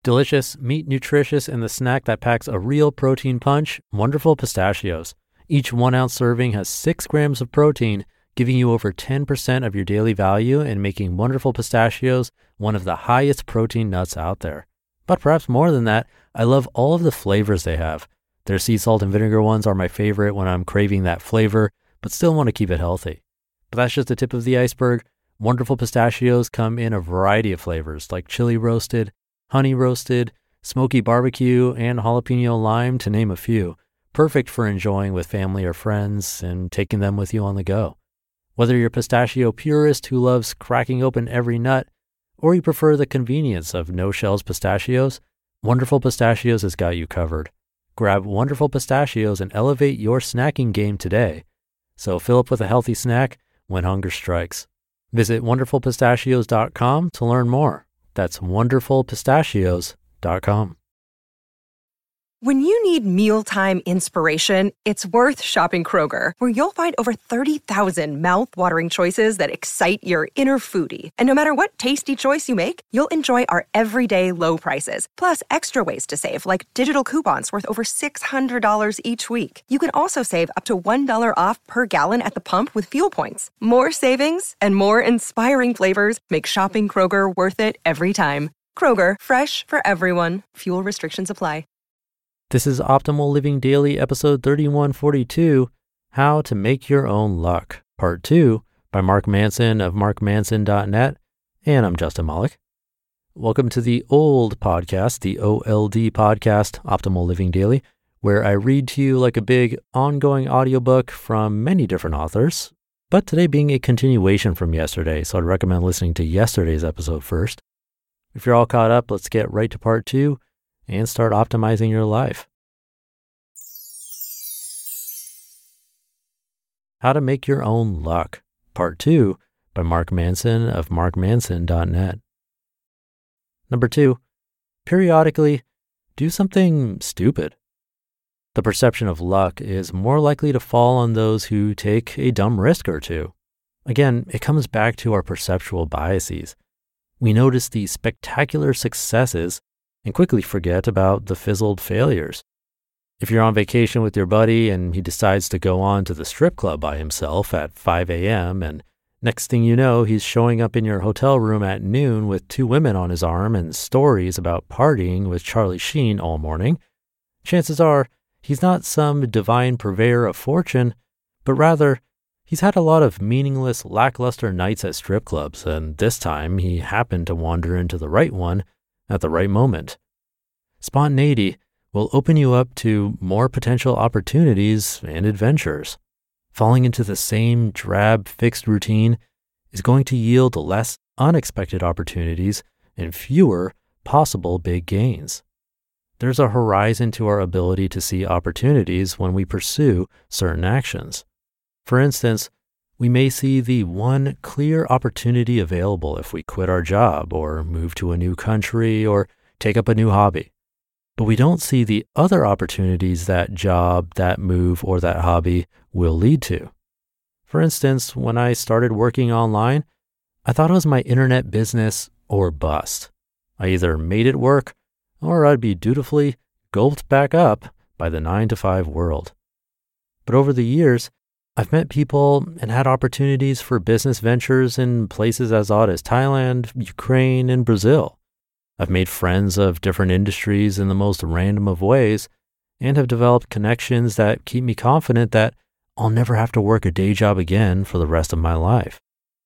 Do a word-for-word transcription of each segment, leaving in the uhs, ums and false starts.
Delicious, meat nutritious, and the snack that packs a real protein punch, Wonderful Pistachios. Each one ounce serving has six grams of protein, giving you over ten percent of your daily value and making Wonderful Pistachios one of the highest protein nuts out there. But perhaps more than that, I love all of the flavors they have. Their sea salt and vinegar ones are my favorite when I'm craving that flavor, but still want to keep it healthy. But that's just the tip of the iceberg. Wonderful Pistachios come in a variety of flavors like chili roasted, honey roasted, smoky barbecue, and jalapeno lime, to name a few. Perfect for enjoying with family or friends and taking them with you on the go. Whether you're a pistachio purist who loves cracking open every nut, or you prefer the convenience of no-shells pistachios, Wonderful Pistachios has got you covered. Grab Wonderful Pistachios and elevate your snacking game today. So fill up with a healthy snack when hunger strikes. Visit wonderful pistachios dot com to learn more. That's wonderful pistachios dot com. When you need mealtime inspiration, it's worth shopping Kroger, where you'll find over thirty thousand mouth-watering choices that excite your inner foodie. And no matter what tasty choice you make, you'll enjoy our everyday low prices, plus extra ways to save, like digital coupons worth over six hundred dollars each week. You can also save up to one dollar off per gallon at the pump with fuel points. More savings and more inspiring flavors make shopping Kroger worth it every time. Kroger, fresh for everyone. Fuel restrictions apply. This is Optimal Living Daily, episode thirty-one forty-two, How to Make Your Own Luck, part two, by Mark Manson of mark manson dot net, and I'm Justin Malik. Welcome to the old podcast, the O L D podcast, Optimal Living Daily, where I read to you like a big ongoing audiobook from many different authors, but today being a continuation from yesterday, so I'd recommend listening to yesterday's episode first. If you're all caught up, let's get right to part two and start optimizing your life. How to Make Your Own Luck, part two, by Mark Manson of mark manson dot net. Number two, periodically do something stupid. The perception of luck is more likely to fall on those who take a dumb risk or two. Again, it comes back to our perceptual biases. We notice the spectacular successes and quickly forget about the fizzled failures. If you're on vacation with your buddy and he decides to go on to the strip club by himself at five a.m. and next thing you know, he's showing up in your hotel room at noon with two women on his arm and stories about partying with Charlie Sheen all morning, chances are he's not some divine purveyor of fortune, but rather he's had a lot of meaningless, lackluster nights at strip clubs, and this time he happened to wander into the right one at the right moment. Spontaneity will open you up to more potential opportunities and adventures. Falling into the same drab, fixed routine is going to yield less unexpected opportunities and fewer possible big gains. There's a horizon to our ability to see opportunities when we pursue certain actions. For instance, we may see the one clear opportunity available if we quit our job or move to a new country or take up a new hobby. But we don't see the other opportunities that job, that move, or that hobby will lead to. For instance, when I started working online, I thought it was my internet business or bust. I either made it work or I'd be dutifully gulped back up by the nine to five world. But over the years, I've met people and had opportunities for business ventures in places as odd as Thailand, Ukraine, and Brazil. I've made friends of different industries in the most random of ways and have developed connections that keep me confident that I'll never have to work a day job again for the rest of my life.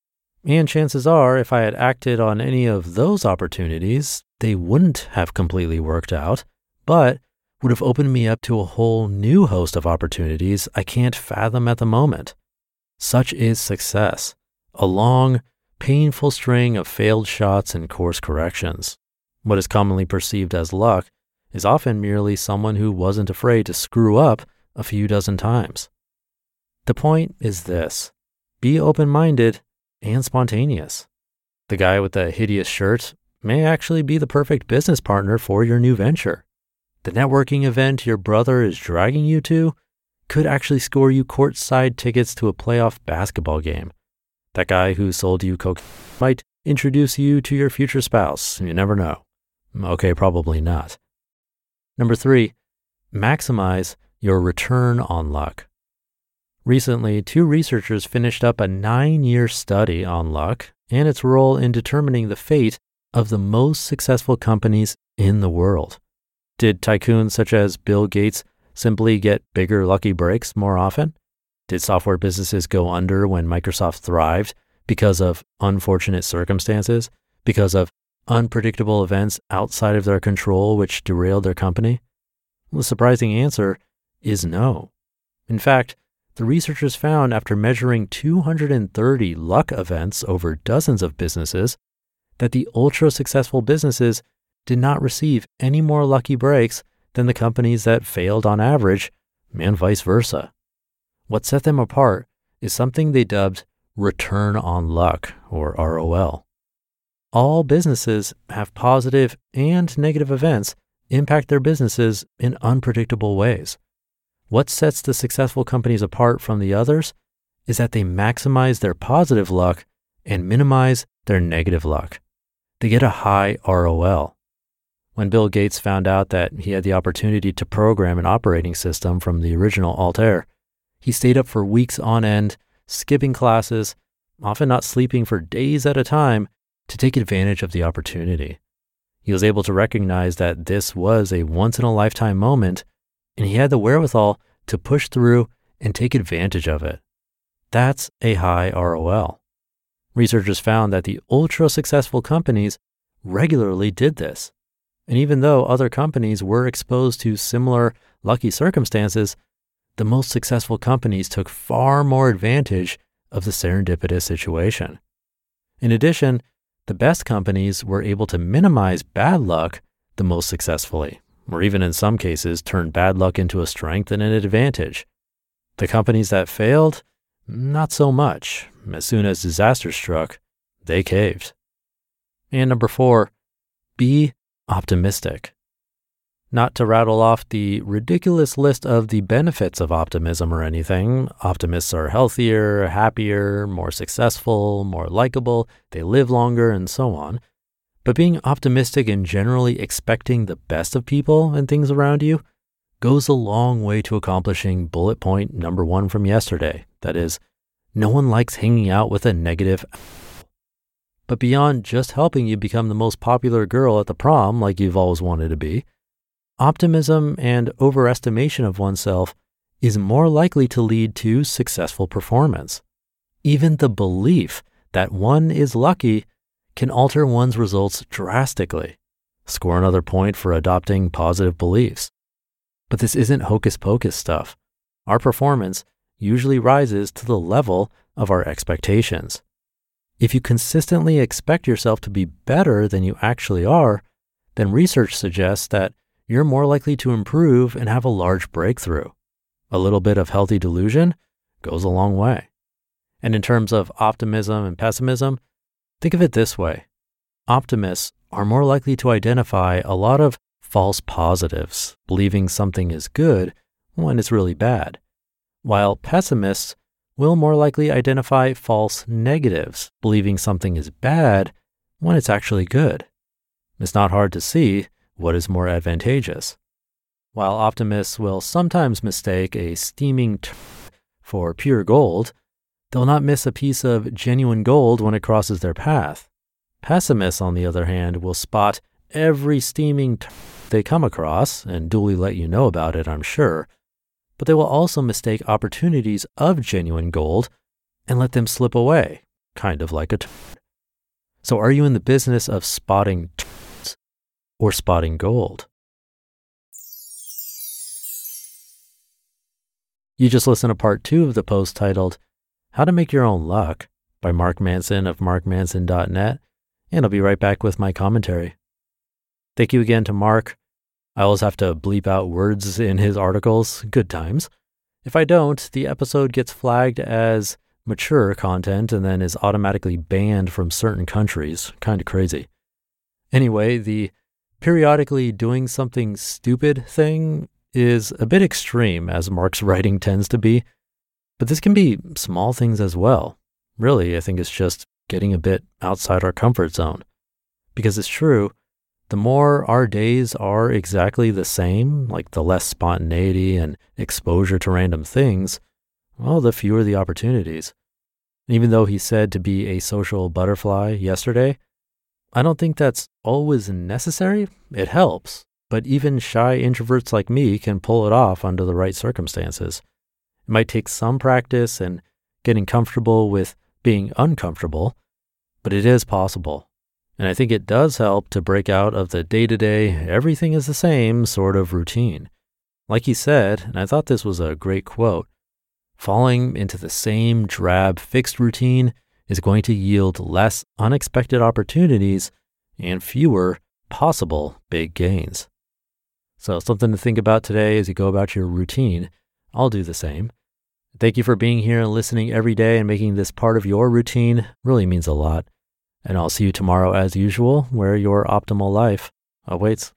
And chances are, if I had acted on any of those opportunities, they wouldn't have completely worked out, but would have opened me up to a whole new host of opportunities I can't fathom at the moment. Such is success, a long, painful string of failed shots and course corrections. What is commonly perceived as luck is often merely someone who wasn't afraid to screw up a few dozen times. The point is this: be open-minded and spontaneous. The guy with the hideous shirt may actually be the perfect business partner for your new venture. The networking event your brother is dragging you to could actually score you courtside tickets to a playoff basketball game. That guy who sold you coke might introduce you to your future spouse. You never know. Okay, probably not. Number three, maximize your return on luck. Recently, two researchers finished up a nine-year study on luck and its role in determining the fate of the most successful companies in the world. Did tycoons such as Bill Gates simply get bigger lucky breaks more often? Did software businesses go under when Microsoft thrived because of unfortunate circumstances, because of unpredictable events outside of their control which derailed their company? Well, the surprising answer is no. In fact, the researchers found after measuring two hundred thirty luck events over dozens of businesses that the ultra-successful businesses did not receive any more lucky breaks than the companies that failed on average, and vice versa. What set them apart is something they dubbed return on luck, or R O L. All businesses have positive and negative events impact their businesses in unpredictable ways. What sets the successful companies apart from the others is that they maximize their positive luck and minimize their negative luck. They get a high R O L. When Bill Gates found out that he had the opportunity to program an operating system from the original Altair, he stayed up for weeks on end, skipping classes, often not sleeping for days at a time, to take advantage of the opportunity. He was able to recognize that this was a once-in-a-lifetime moment, and he had the wherewithal to push through and take advantage of it. That's a high R O L. Researchers found that the ultra-successful companies regularly did this. And even though other companies were exposed to similar lucky circumstances, the most successful companies took far more advantage of the serendipitous situation. In addition, the best companies were able to minimize bad luck the most successfully, or even in some cases turn bad luck into a strength and an advantage. The companies that failed, not so much. As soon as disaster struck, they caved. And number four, be optimistic. Not to rattle off the ridiculous list of the benefits of optimism or anything, optimists are healthier, happier, more successful, more likable, they live longer, and so on. But being optimistic and generally expecting the best of people and things around you goes a long way to accomplishing bullet point number one from yesterday. That is, no one likes hanging out with a negative. But beyond just helping you become the most popular girl at the prom like you've always wanted to be, optimism and overestimation of oneself is more likely to lead to successful performance. Even the belief that one is lucky can alter one's results drastically. Score another point for adopting positive beliefs. But this isn't hocus pocus stuff. Our performance usually rises to the level of our expectations. If you consistently expect yourself to be better than you actually are, then research suggests that you're more likely to improve and have a large breakthrough. A little bit of healthy delusion goes a long way. And in terms of optimism and pessimism, think of it this way. Optimists are more likely to identify a lot of false positives, believing something is good when it's really bad, while pessimists will more likely identify false negatives, believing something is bad when it's actually good. It's not hard to see what is more advantageous. While optimists will sometimes mistake a steaming t- for pure gold, they'll not miss a piece of genuine gold when it crosses their path. Pessimists, on the other hand, will spot every steaming t- they come across and duly let you know about it, I'm sure, but they will also mistake opportunities of genuine gold and let them slip away, kind of like a t- So are you in the business of spotting t- or spotting gold? You just listened to part two of the post titled, How to Make Your Own Luck by Mark Manson of mark manson dot net, and I'll be right back with my commentary. Thank you again to Mark. I always have to bleep out words in his articles, good times. If I don't, the episode gets flagged as mature content and then is automatically banned from certain countries. Kind of crazy. Anyway, the periodically doing something stupid thing is a bit extreme, as Mark's writing tends to be, but this can be small things as well. Really, I think it's just getting a bit outside our comfort zone. Because it's true, The more our days are exactly the same, like the less spontaneity and exposure to random things, well, the fewer the opportunities. Even though he said to be a social butterfly yesterday, I don't think that's always necessary. It helps, but even shy introverts like me can pull it off under the right circumstances. It might take some practice and getting comfortable with being uncomfortable, but it is possible. And I think it does help to break out of the day-to-day, everything is the same sort of routine. Like he said, and I thought this was a great quote, falling into the same drab fixed routine is going to yield less unexpected opportunities and fewer possible big gains. So something to think about today as you go about your routine. I'll do the same. Thank you for being here and listening every day and making this part of your routine. It really means a lot. And I'll see you tomorrow as usual, where your optimal life awaits.